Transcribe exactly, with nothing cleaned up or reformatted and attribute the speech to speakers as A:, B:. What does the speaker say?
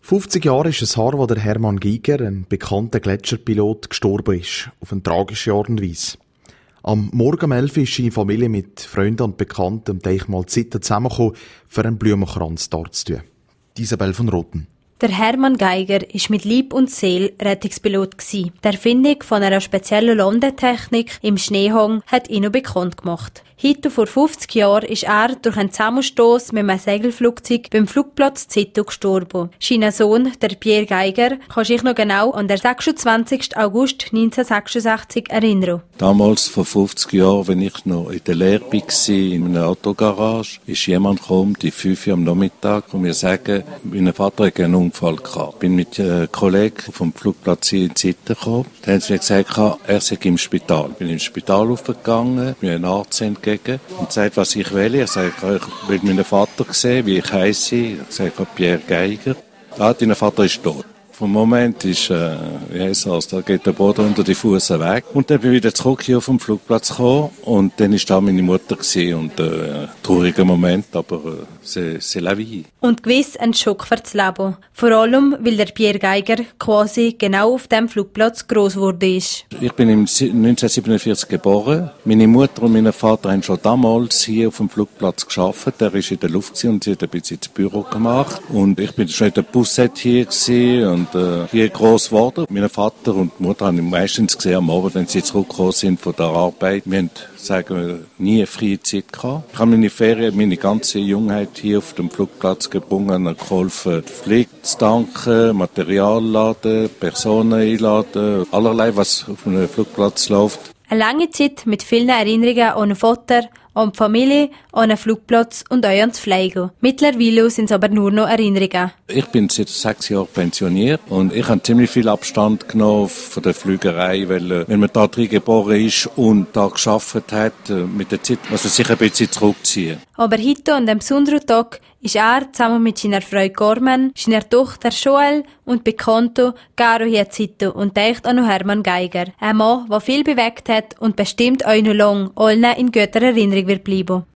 A: fünfzig Jahre ist es her, wo der Hermann Giger, ein bekannter Gletscherpilot, gestorben ist. Auf eine tragische Art und Weise. Am Morgen um elf ist seine Familie mit Freunden und Bekannten am Teichmal Zitten zusammengekommen, für einen Blumenkranz darzutun. Isabel von Roten.
B: Der Hermann Geiger war mit Leib und Seele Rettungspilot. Die Erfindung von einer speziellen Landetechnik im Schneehang hat ihn noch bekannt gemacht. Heute vor fünfzig Jahren ist er durch einen Zusammenstoss mit einem Segelflugzeug beim Flugplatz Zito gestorben. Sein Sohn, der Pierre Geiger, kann sich noch genau an den sechsundzwanzigsten August neunzehnhundertsechsundsechzig erinnern.
C: Damals, vor fünfzig Jahren, wenn ich noch in der Lehre war, in einer Autogarage, ist jemand gekommen, die fünf Uhr am Nachmittag, und mir sagen, mein Vater hatte einen Unfall gehabt. Ich bin mit einem Kollegen vom Flugplatz hier in Zitten gekommen. Dann haben sie mir gesagt, er sei im Spital. Ich bin ins Spital aufgegangen, mir einen Arzt entgegen und sagt, was ich will. Er sagt, ich will meinen Vater sehen, wie ich heisse. Ich sage, Pierre Geiger. Ah, dein Vater ist tot. Vom Moment ist, äh, wie heisst das, da geht der Boden unter die Füße weg. Und dann bin ich wieder zurück hier auf den Flugplatz gekommen und dann war da meine Mutter gewesen und äh, trauriger Moment, aber äh, c'est, c'est la vie.
B: Und gewiss ein Schock für das Leben. Vor allem, weil der Pierre Geiger quasi genau auf dem Flugplatz gross geworden ist.
C: Ich bin im neunzehnhundertsiebenundvierzig geboren. Meine Mutter und mein Vater haben schon damals hier auf dem Flugplatz gearbeitet. Der war in der Luft und sie hat ein bisschen ins Büro gemacht. Und ich bin schon in der Bussette hier gewesen und äh, hier gross geworden. Mein Vater und die Mutter haben ihn meistens gesehen am Abend, wenn sie zurückgekommen sind von der Arbeit. Wir haben, sagen wir, nie eine freie Zeit gehabt. Ich habe meine Ferien, meine ganze Jungheit hier auf dem Flugplatz gebrungen und geholfen, Pflege zu tanken, Material laden, Personen einladen, allerlei, was auf einem Flugplatz läuft.
B: Eine lange Zeit mit vielen Erinnerungen an den Vater, an die Familie, an den Flugplatz und auch ans Fliegen. Mittlerweile sind es aber nur noch Erinnerungen.
C: Ich bin seit sechs Jahren pensioniert und ich habe ziemlich viel Abstand genommen von der Flügerei, weil wenn man da drin geboren ist und da gearbeitet hat, mit der Zeit muss man sich ein bisschen zurückziehen.
B: Aber heute, an diesem besonderen Tag, ist er zusammen mit seiner Frau Carmen, seiner Tochter Joel und Bekannten Garo hier Zito und denkt an Hermann Geiger. Ein Mann, der viel bewegt hat und bestimmt auch noch lange allen in guter Erinnerung wird bleiben.